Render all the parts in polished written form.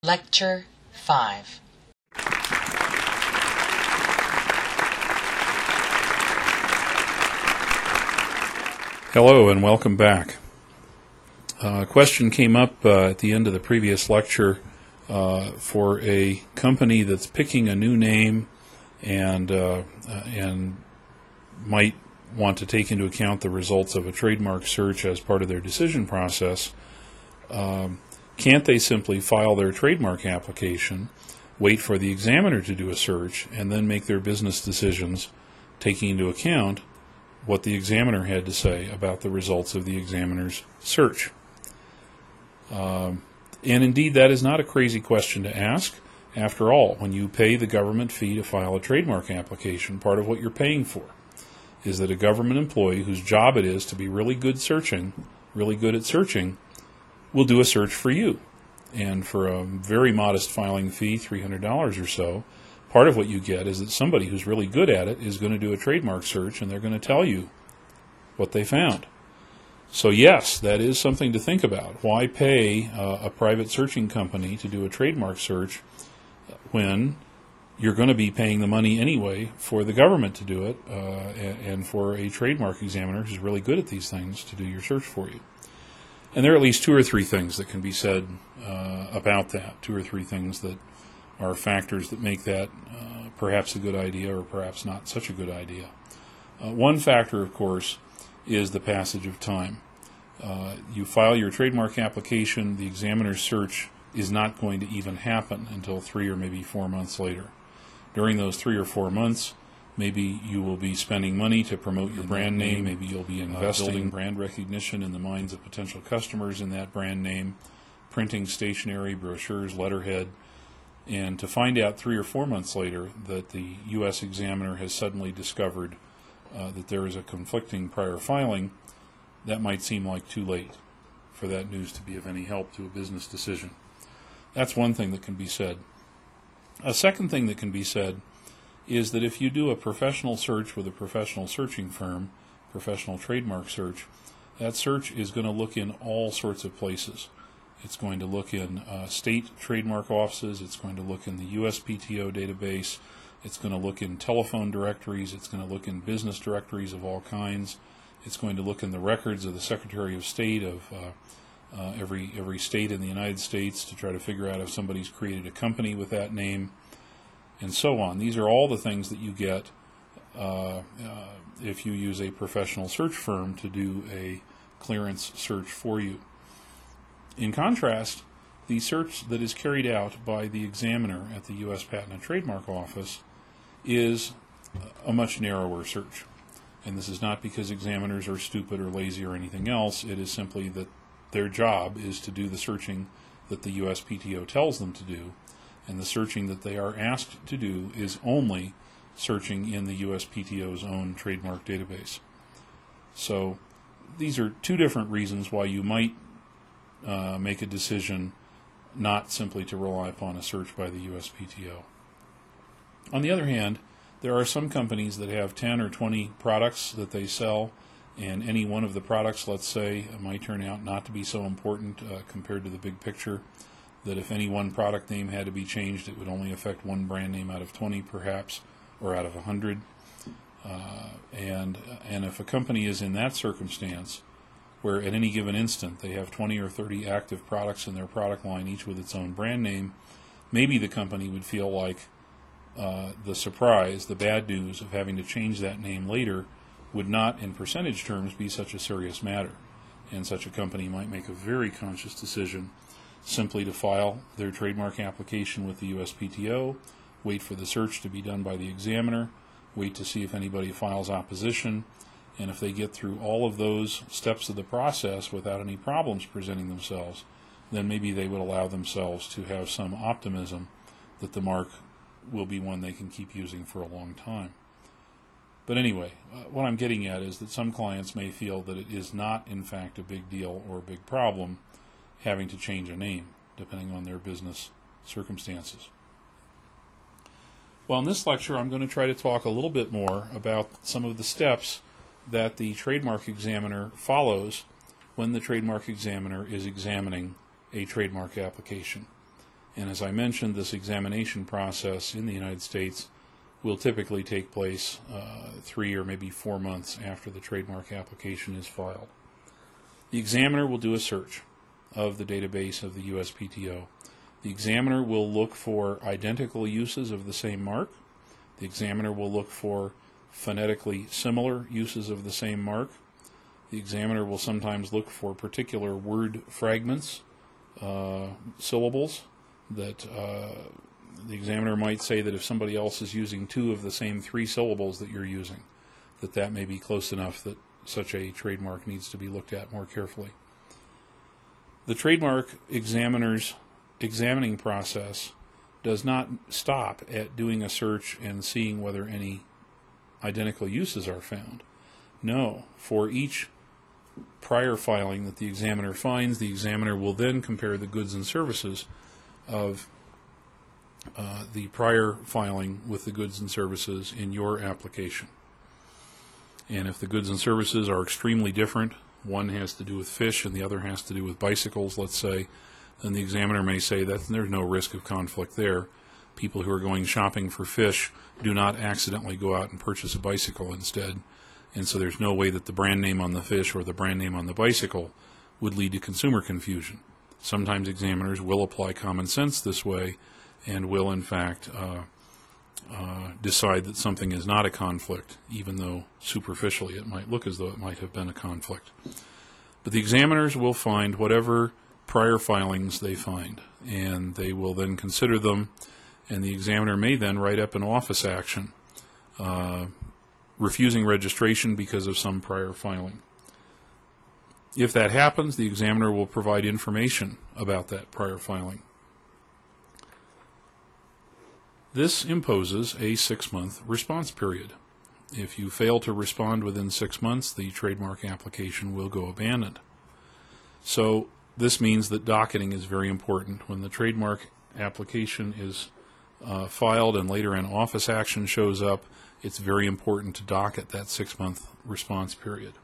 Lecture 5. Hello and welcome back. A question came up at the end of the previous lecture for a company that's picking a new name and might want to take into account the results of a trademark search as part of their decision process. Can't they simply file their trademark application, wait for the examiner to do a search, and then make their business decisions taking into account what the examiner had to say about the results of the examiner's search? And indeed, that is not a crazy question to ask. After all, when you pay the government fee to file a trademark application, part of what you're paying for is that a government employee whose job it is to be really good at searching, will do a search for you. And for a very modest filing fee, $300 or so, part of what you get is that somebody who's really good at it is going to do a trademark search, and they're going to tell you what they found. So yes, that is something to think about. Why pay a private searching company to do a trademark search when you're going to be paying the money anyway for the government to do it, and for a trademark examiner who's really good at these things to do your search for you? And there are at least two or three things that can be said about that, two or three things that are factors that make that perhaps a good idea or perhaps not such a good idea. One factor, of course, is the passage of time. You file your trademark application, the examiner's search is not going to even happen until 3 or maybe 4 months later. During those 3 or 4 months, maybe you will be spending money to promote your brand name. Maybe you'll be investing in brand recognition in the minds of potential customers in that brand name, printing stationery, brochures, letterhead. And to find out 3 or 4 months later that the U.S. examiner has suddenly discovered that there is a conflicting prior filing, that might seem like too late for that news to be of any help to a business decision. That's one thing that can be said. A second thing that can be said is that if you do a professional search with a professional searching firm, professional trademark search, that search is going to look in all sorts of places. It's going to look in state trademark offices, it's going to look in the USPTO database, it's going to look in telephone directories, it's going to look in business directories of all kinds, it's going to look in the records of the Secretary of State of every state in the United States to try to figure out if somebody's created a company with that name, and so on. These are all the things that you get if you use a professional search firm to do a clearance search for you. In contrast, the search that is carried out by the examiner at the U.S. Patent and Trademark Office is a much narrower search. And this is not because examiners are stupid or lazy or anything else. It is simply that their job is to do the searching that the USPTO tells them to do, and the searching that they are asked to do is only searching in the USPTO's own trademark database. So these are two different reasons why you might make a decision not simply to rely upon a search by the USPTO. On the other hand, there are some companies that have 10 or 20 products that they sell, and any one of the products, let's say, might turn out not to be so important compared to the big picture, that if any one product name had to be changed, it would only affect one brand name out of 20 perhaps, or out of 100. And if a company is in that circumstance, where at any given instant they have 20 or 30 active products in their product line, each with its own brand name, maybe the company would feel like the surprise, the bad news of having to change that name later would not, in percentage terms, be such a serious matter. And such a company might make a very conscious decision simply to file their trademark application with the USPTO, wait for the search to be done by the examiner, wait to see if anybody files opposition, and if they get through all of those steps of the process without any problems presenting themselves, then maybe they would allow themselves to have some optimism that the mark will be one they can keep using for a long time. But anyway, what I'm getting at is that some clients may feel that it is not, in fact, a big deal or a big problem having to change a name, depending on their business circumstances. Well, in this lecture, I'm going to try to talk a little bit more about some of the steps that the trademark examiner follows when the trademark examiner is examining a trademark application. And as I mentioned, this examination process in the United States will typically take place 3 or maybe 4 months after the trademark application is filed. The examiner will do a search of the database of the USPTO. The examiner will look for identical uses of the same mark. The examiner will look for phonetically similar uses of the same mark. The examiner will sometimes look for particular word fragments, syllables, that the examiner might say that if somebody else is using 2 of the same 3 syllables that you're using, that may be close enough that such a trademark needs to be looked at more carefully. The trademark examiner's examining process does not stop at doing a search and seeing whether any identical uses are found. No, for each prior filing that the examiner finds, the examiner will then compare the goods and services of the prior filing with the goods and services in your application. And if the goods and services are extremely different, one has to do with fish and the other has to do with bicycles, let's say, then the examiner may say that there's no risk of conflict there. People who are going shopping for fish do not accidentally go out and purchase a bicycle instead, and so there's no way that the brand name on the fish or the brand name on the bicycle would lead to consumer confusion. Sometimes examiners will apply common sense this way and will, in fact, decide that something is not a conflict, even though superficially it might look as though it might have been a conflict. But the examiners will find whatever prior filings they find, and they will then consider them, and the examiner may then write up an office action refusing registration because of some prior filing. If that happens, the examiner will provide information about that prior filing. This imposes a 6-month response period. If you fail to respond within 6 months, the trademark application will go abandoned. So this means that docketing is very important. When the trademark application is filed and later an office action shows up, it's very important to docket that 6-month response period.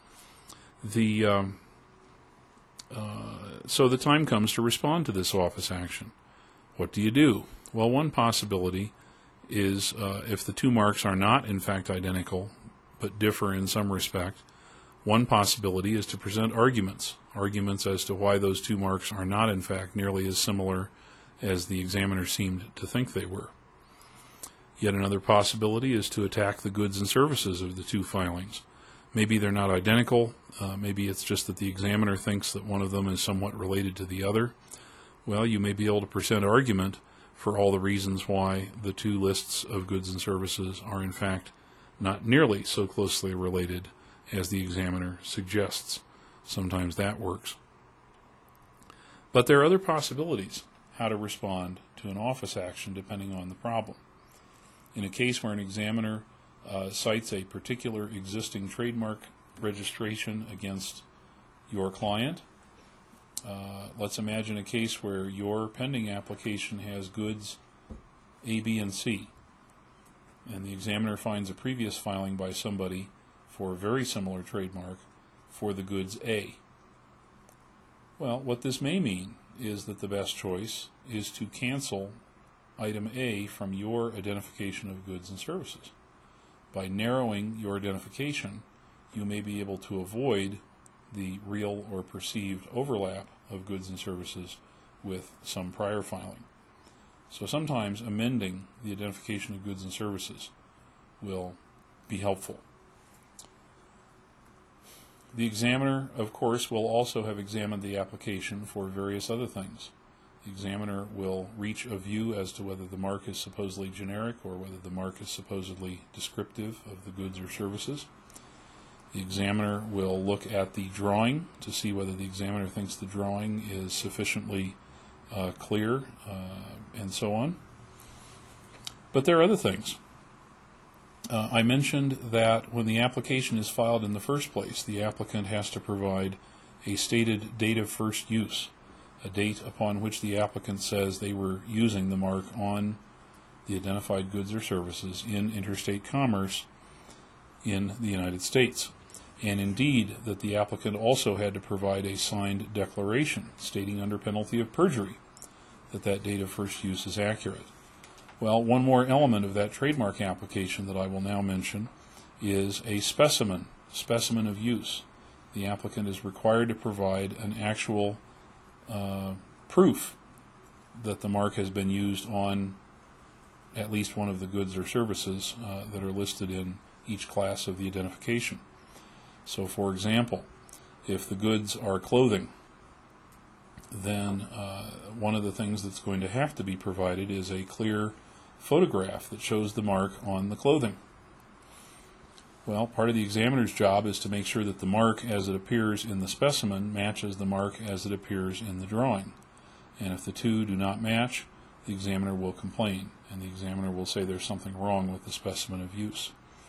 So the time comes to respond to this office action. What do you do? Well, one possibility is if the 2 marks are not in fact identical but differ in some respect, one possibility is to present arguments as to why those 2 marks are not in fact nearly as similar as the examiner seemed to think they were. Yet another possibility is to attack the goods and services of the 2 filings. Maybe they're not identical, maybe it's just that the examiner thinks that one of them is somewhat related to the other. Well, you may be able to present argument for all the reasons why the 2 lists of goods and services are in fact not nearly so closely related as the examiner suggests. Sometimes that works. But there are other possibilities how to respond to an office action depending on the problem. In a case where an examiner cites a particular existing trademark registration against your client, let's imagine a case where your pending application has goods A, B, and C, and the examiner finds a previous filing by somebody for a very similar trademark for the goods A. Well, what this may mean is that the best choice is to cancel item A from your identification of goods and services. By narrowing your identification, you may be able to avoid the real or perceived overlap of goods and services with some prior filing. So sometimes amending the identification of goods and services will be helpful. The examiner, of course, will also have examined the application for various other things. The examiner will reach a view as to whether the mark is supposedly generic or whether the mark is supposedly descriptive of the goods or services. The examiner will look at the drawing to see whether the examiner thinks the drawing is sufficiently clear and so on. But there are other things. I mentioned that when the application is filed in the first place, the applicant has to provide a stated date of first use, a date upon which the applicant says they were using the mark on the identified goods or services in interstate commerce in the United States. And indeed, that the applicant also had to provide a signed declaration stating under penalty of perjury that that date of first use is accurate. Well, one more element of that trademark application that I will now mention is a specimen of use. The applicant is required to provide an actual proof that the mark has been used on at least one of the goods or services that are listed in each class of the identification. So, for example, if the goods are clothing, then one of the things that's going to have to be provided is a clear photograph that shows the mark on the clothing. Well, part of the examiner's job is to make sure that the mark as it appears in the specimen matches the mark as it appears in the drawing. And if the two do not match, the examiner will complain, and the examiner will say there's something wrong with the specimen of use.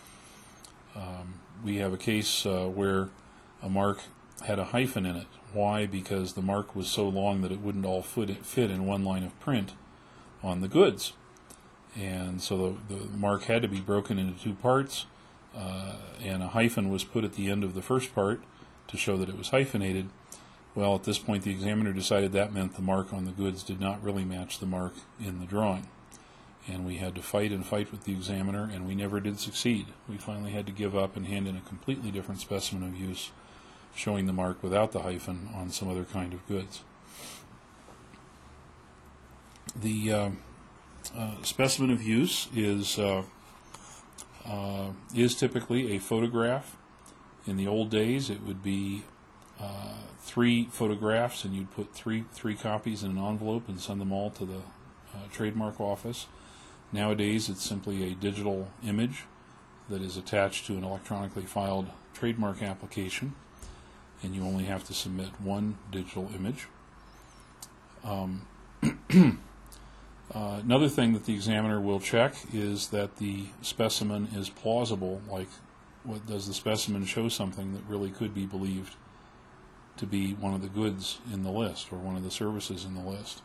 We have a case where a mark had a hyphen in it. Why? Because the mark was so long that it wouldn't all fit in one line of print on the goods. And so the mark had to be broken into two parts, and a hyphen was put at the end of the first part to show that it was hyphenated. Well, at this point the examiner decided that meant the mark on the goods did not really match the mark in the drawing. And we had to fight and fight with the examiner, and we never did succeed. We finally had to give up and hand in a completely different specimen of use, showing the mark without the hyphen on some other kind of goods. The specimen of use is typically a photograph. In the old days, it would be 3 photographs, and you'd put three copies in an envelope and send them all to the trademark office. Nowadays, it's simply a digital image that is attached to an electronically filed trademark application, and you only have to submit one digital image. Another thing that the examiner will check is that the specimen is plausible. Like, what does the specimen show something that really could be believed to be one of the goods in the list or one of the services in the list?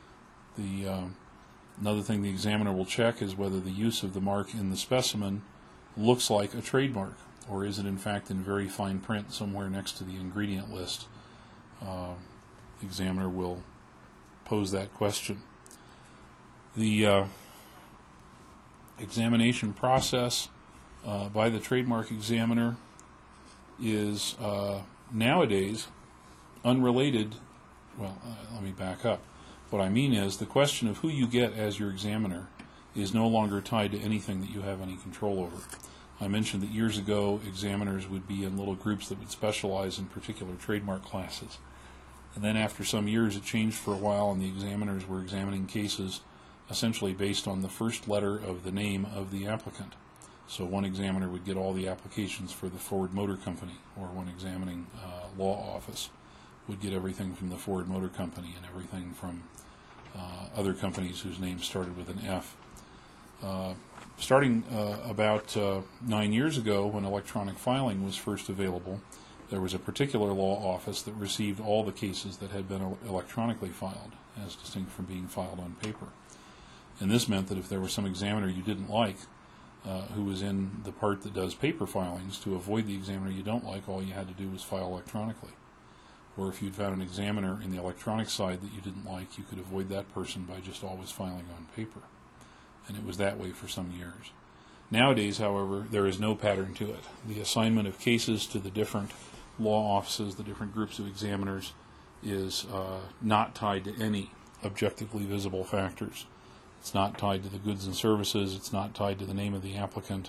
Another thing the examiner will check is whether the use of the mark in the specimen looks like a trademark, or is it in fact in very fine print somewhere next to the ingredient list. The examiner will pose that question. The examination process by the trademark examiner is nowadays unrelated. Well, let me back up. What I mean is the question of who you get as your examiner is no longer tied to anything that you have any control over. I mentioned that years ago examiners would be in little groups that would specialize in particular trademark classes. And then after some years it changed for a while, and the examiners were examining cases essentially based on the first letter of the name of the applicant. So one examiner would get all the applications for the Ford Motor Company, or one examining law office would get everything from the Ford Motor Company and everything from other companies whose names started with an F. Starting about 9 years ago, when electronic filing was first available, there was a particular law office that received all the cases that had been electronically filed, as distinct from being filed on paper. And this meant that if there was some examiner you didn't like, who was in the part that does paper filings, to avoid the examiner you don't like, all you had to do was file electronically. Or if you'd found an examiner in the electronic side that you didn't like, you could avoid that person by just always filing on paper. And it was that way for some years. Nowadays, however, there is no pattern to it. The assignment of cases to the different law offices, the different groups of examiners, is not tied to any objectively visible factors. It's not tied to the goods and services. It's not tied to the name of the applicant.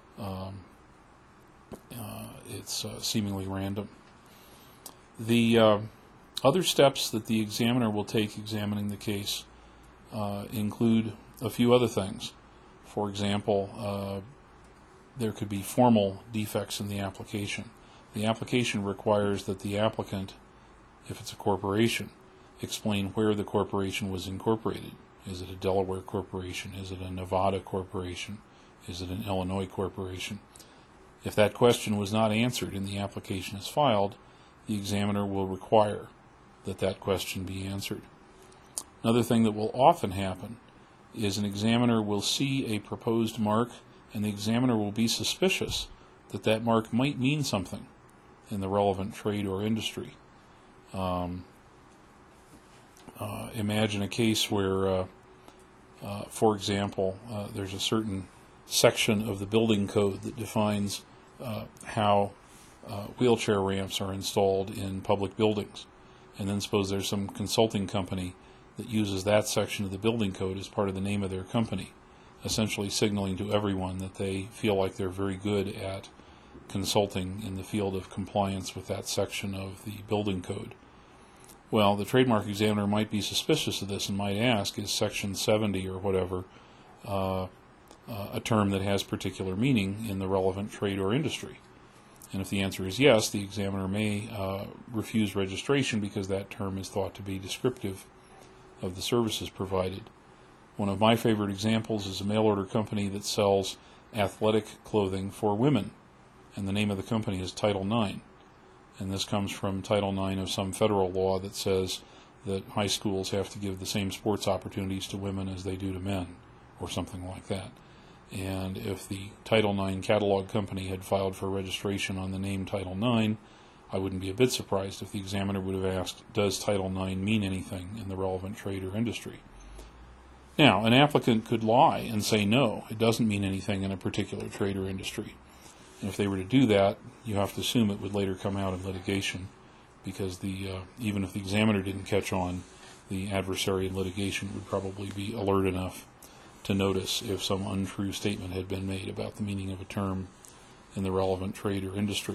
It's seemingly random. The other steps that the examiner will take examining the case include a few other things. For example, there could be formal defects in the application. The application requires that the applicant, if it's a corporation, explain where the corporation was incorporated. Is it a Delaware corporation? Is it a Nevada corporation? Is it an Illinois corporation? If that question was not answered and the application is filed, the examiner will require that that question be answered. Another thing that will often happen is an examiner will see a proposed mark, and the examiner will be suspicious that that mark might mean something in the relevant trade or industry. Imagine a case where, for example, there's a certain section of the building code that defines how wheelchair ramps are installed in public buildings. And then suppose there's some consulting company that uses that section of the building code as part of the name of their company, essentially signaling to everyone that they feel like they're very good at consulting in the field of compliance with that section of the building code. Well, the trademark examiner might be suspicious of this and might ask, is Section 70 or whatever a term that has particular meaning in the relevant trade or industry? And if the answer is yes, the examiner may refuse registration because that term is thought to be descriptive of the services provided. One of my favorite examples is a mail-order company that sells athletic clothing for women, and the name of the company is Title IX. And this comes from Title IX of some federal law that says that high schools have to give the same sports opportunities to women as they do to men, or something like that. And if the Title IX catalog company had filed for registration on the name Title IX, I wouldn't be a bit surprised if the examiner would have asked, does Title IX mean anything in the relevant trade or industry? Now, an applicant could lie and say no, it doesn't mean anything in a particular trade or industry. And if they were to do that, you have to assume it would later come out in litigation, because even if the examiner didn't catch on, the adversary in litigation would probably be alert enough to notice if some untrue statement had been made about the meaning of a term in the relevant trade or industry.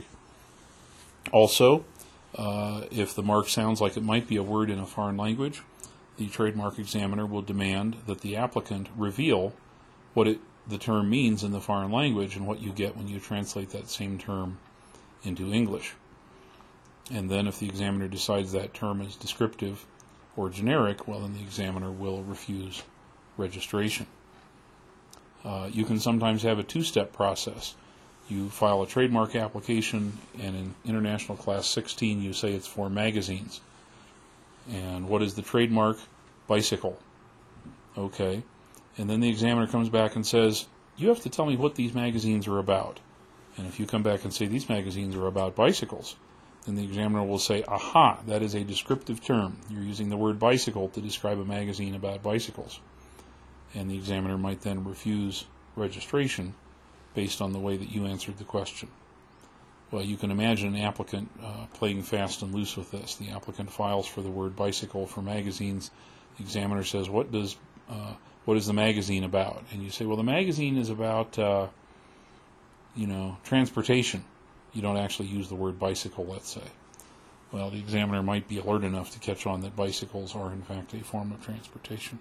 Also, if the mark sounds like it might be a word in a foreign language, the trademark examiner will demand that the applicant reveal what the term means in the foreign language and what you get when you translate that same term into English. And then if the examiner decides that term is descriptive or generic, well, then the examiner will refuse registration. You can sometimes have a two-step process. You file a trademark application, and in International Class 16 you say it's for magazines. And what is the trademark? Bicycle. Okay. And then the examiner comes back and says, you have to tell me what these magazines are about. And if you come back and say these magazines are about bicycles, then the examiner will say, aha, that is a descriptive term. You're using the word bicycle to describe a magazine about bicycles. And the examiner might then refuse registration based on the way that you answered the question. Well, you can imagine an applicant playing fast and loose with this. The applicant files for the word bicycle for magazines. The examiner says, what is the magazine about? And you say, well, the magazine is about, transportation. You don't actually use the word bicycle, let's say. Well, the examiner might be alert enough to catch on that bicycles are, in fact, a form of transportation.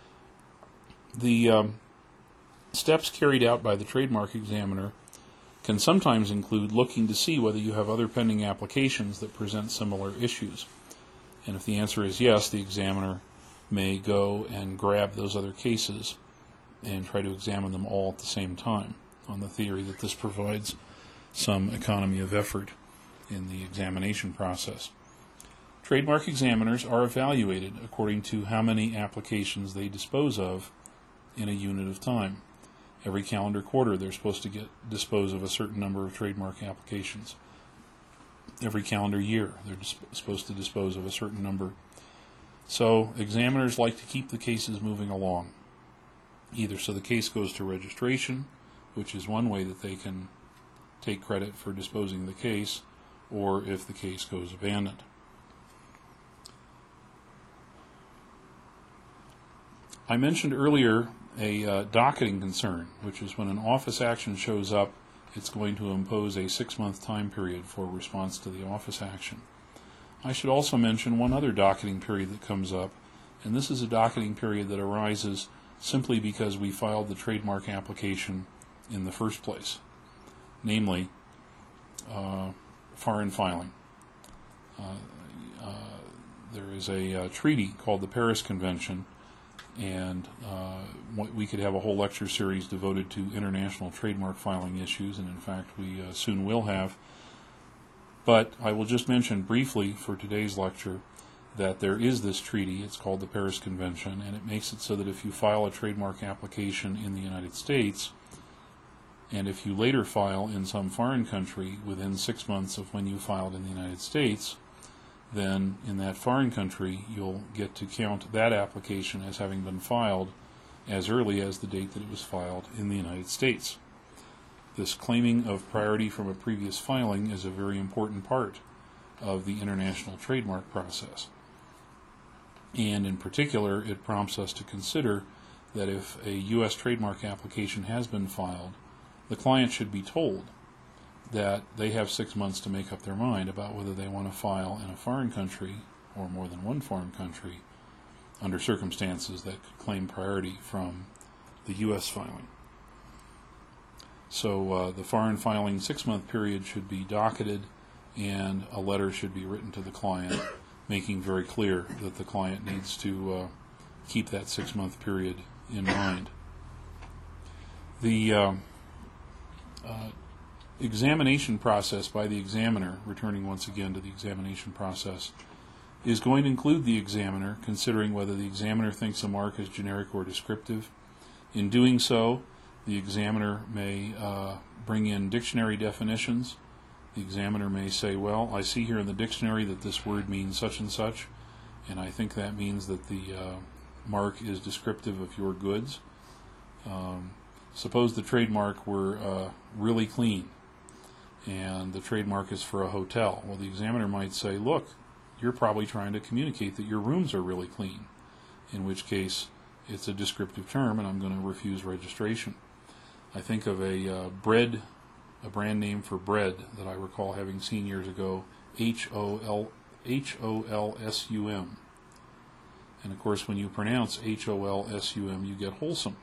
The steps carried out by the trademark examiner can sometimes include looking to see whether you have other pending applications that present similar issues. And if the answer is yes, the examiner may go and grab those other cases and try to examine them all at the same time, on the theory that this provides some economy of effort in the examination process. Trademark examiners are evaluated according to how many applications they dispose of in a unit of time. Every calendar quarter, they're supposed to dispose of a certain number of trademark applications. Every calendar year, they're supposed to dispose of a certain number. So examiners like to keep the cases moving along, either so the case goes to registration, which is one way that they can take credit for disposing of the case, or if the case goes abandoned. I mentioned earlier a docketing concern, which is when an office action shows up, it's going to impose a 6-month time period for response to the office action. I should also mention one other docketing period that comes up, and this is a docketing period that arises simply because we filed the trademark application in the first place, namely foreign filing. There is a treaty called the Paris Convention, and we could have a whole lecture series devoted to international trademark filing issues, and in fact we soon will have. But I will just mention briefly for today's lecture that there is this treaty. It's called the Paris Convention, and it makes it so that if you file a trademark application in the United States, and if you later file in some foreign country within 6 months of when you filed in the United States, then in that foreign country you'll get to count that application as having been filed as early as the date that it was filed in the United States. This claiming of priority from a previous filing is a very important part of the international trademark process. And in particular, it prompts us to consider that if a U.S. trademark application has been filed, the client should be told that they have 6 months to make up their mind about whether they want to file in a foreign country or more than one foreign country under circumstances that could claim priority from the U.S. filing. So the foreign filing 6-month period should be docketed, and a letter should be written to the client making very clear that the client needs to keep that 6-month period in mind. The examination process by the examiner, returning once again to the examination process, is going to include the examiner considering whether the examiner thinks a mark is generic or descriptive. In doing so, the examiner may bring in dictionary definitions. The examiner may say, well, I see here in the dictionary that this word means such and such, and I think that means that the mark is descriptive of your goods. Suppose the trademark were really clean, and the trademark is for a hotel. Well, the examiner might say, look, you're probably trying to communicate that your rooms are really clean, in which case it's a descriptive term and I'm going to refuse registration. I think of a brand name for bread that I recall having seen years ago, HOLSUM. And of course, when you pronounce HOLSUM, you get wholesome.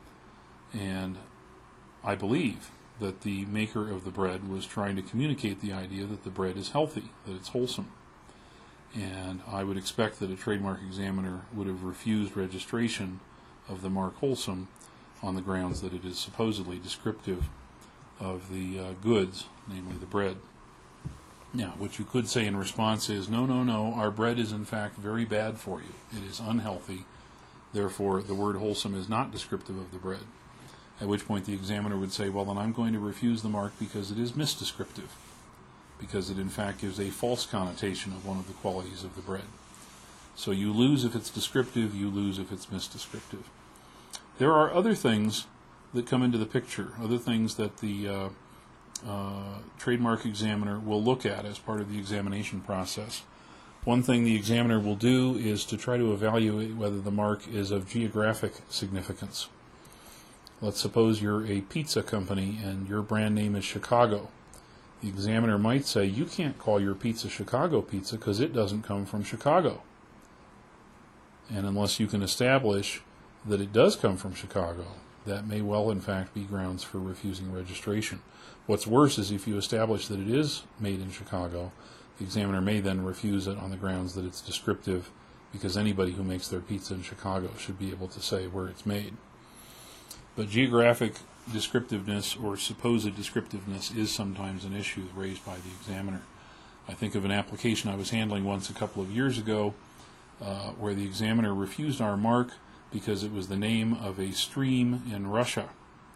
And I believe that the maker of the bread was trying to communicate the idea that the bread is healthy, that it's wholesome. And I would expect that a trademark examiner would have refused registration of the mark wholesome on the grounds that it is supposedly descriptive of the goods, namely the bread. Now, what you could say in response is, no, our bread is in fact very bad for you. It is unhealthy. Therefore, the word wholesome is not descriptive of the bread. At which point the examiner would say, well, then I'm going to refuse the mark because it is misdescriptive, because it in fact gives a false connotation of one of the qualities of the bread. So you lose if it's descriptive, you lose if it's misdescriptive. There are other things that come into the picture, other things that the trademark examiner will look at as part of the examination process. One thing the examiner will do is to try to evaluate whether the mark is of geographic significance. Let's suppose you're a pizza company and your brand name is Chicago. The examiner might say, you can't call your pizza Chicago pizza because it doesn't come from Chicago. And unless you can establish that it does come from Chicago, that may well in fact be grounds for refusing registration. What's worse is if you establish that it is made in Chicago, the examiner may then refuse it on the grounds that it's descriptive, because anybody who makes their pizza in Chicago should be able to say where it's made. But geographic descriptiveness or supposed descriptiveness is sometimes an issue raised by the examiner. I think of an application I was handling once a couple of years ago where the examiner refused our mark because it was the name of a stream in Russia.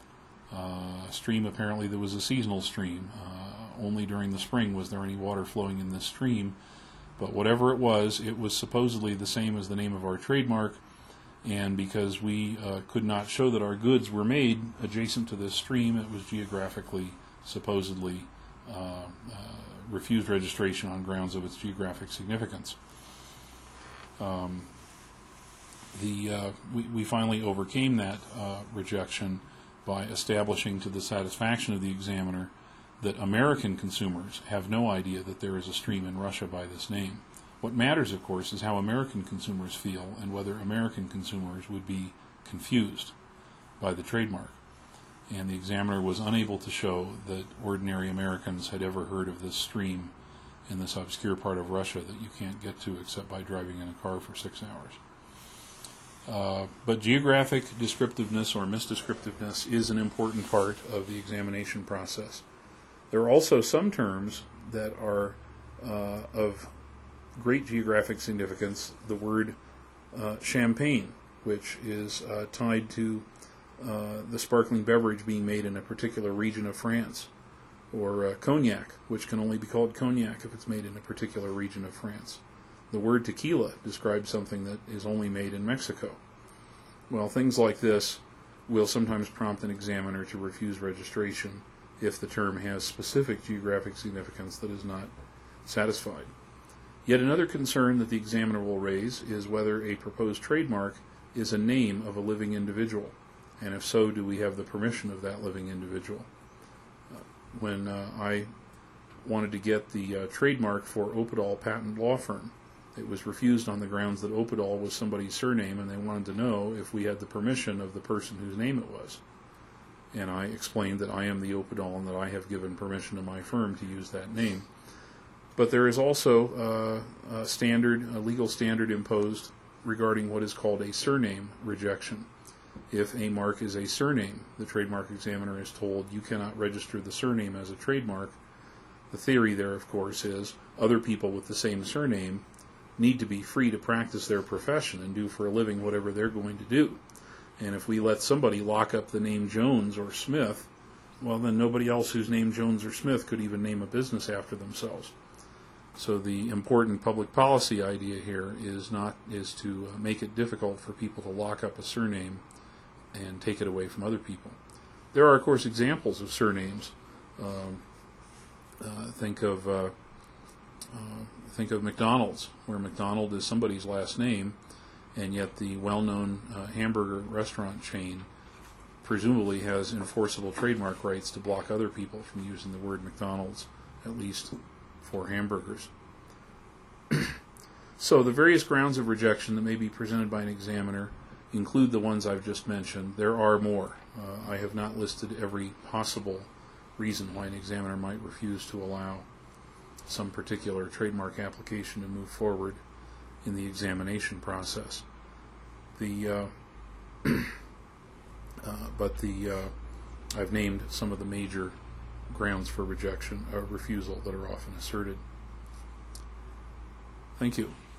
A stream apparently that was a seasonal stream. Only during the spring was there any water flowing in this stream. But whatever it was supposedly the same as the name of our trademark, and because we could not show that our goods were made adjacent to this stream, it was geographically, supposedly, refused registration on grounds of its geographic significance. We finally overcame that rejection by establishing to the satisfaction of the examiner that American consumers have no idea that there is a stream in Russia by this name. What matters, of course, is how American consumers feel and whether American consumers would be confused by the trademark. And the examiner was unable to show that ordinary Americans had ever heard of this stream in this obscure part of Russia that you can't get to except by driving in a car for 6 hours. But geographic descriptiveness or misdescriptiveness is an important part of the examination process. There are also some terms that are of great geographic significance. The word champagne, which is tied to the sparkling beverage being made in a particular region of France, or cognac, which can only be called cognac if it's made in a particular region of France. The word tequila describes something that is only made in Mexico. Well, things like this will sometimes prompt an examiner to refuse registration if the term has specific geographic significance that is not satisfied. Yet another concern that the examiner will raise is whether a proposed trademark is a name of a living individual, and if so, do we have the permission of that living individual? When I wanted to get the trademark for Opedal Patent Law Firm, it was refused on the grounds that Opedal was somebody's surname, and they wanted to know if we had the permission of the person whose name it was. And I explained that I am the Opedal and that I have given permission to my firm to use that name. But there is also a legal standard imposed regarding what is called a surname rejection. If a mark is a surname, the trademark examiner is told you cannot register the surname as a trademark. The theory there, of course, is other people with the same surname need to be free to practice their profession and do for a living whatever they're going to do. And if we let somebody lock up the name Jones or Smith, well, then nobody else whose name Jones or Smith could even name a business after themselves. So the important public policy idea here is to make it difficult for people to lock up a surname and take it away from other people. There are, of course, examples of surnames. Think of McDonald's, where McDonald is somebody's last name, and yet the well-known hamburger restaurant chain presumably has enforceable trademark rights to block other people from using the word McDonald's, at least for hamburgers. So the various grounds of rejection that may be presented by an examiner include the ones I've just mentioned. There are more. I have not listed every possible reason why an examiner might refuse to allow some particular trademark application to move forward in the examination process. I've named some of the major grounds for rejection or refusal that are often asserted. Thank you.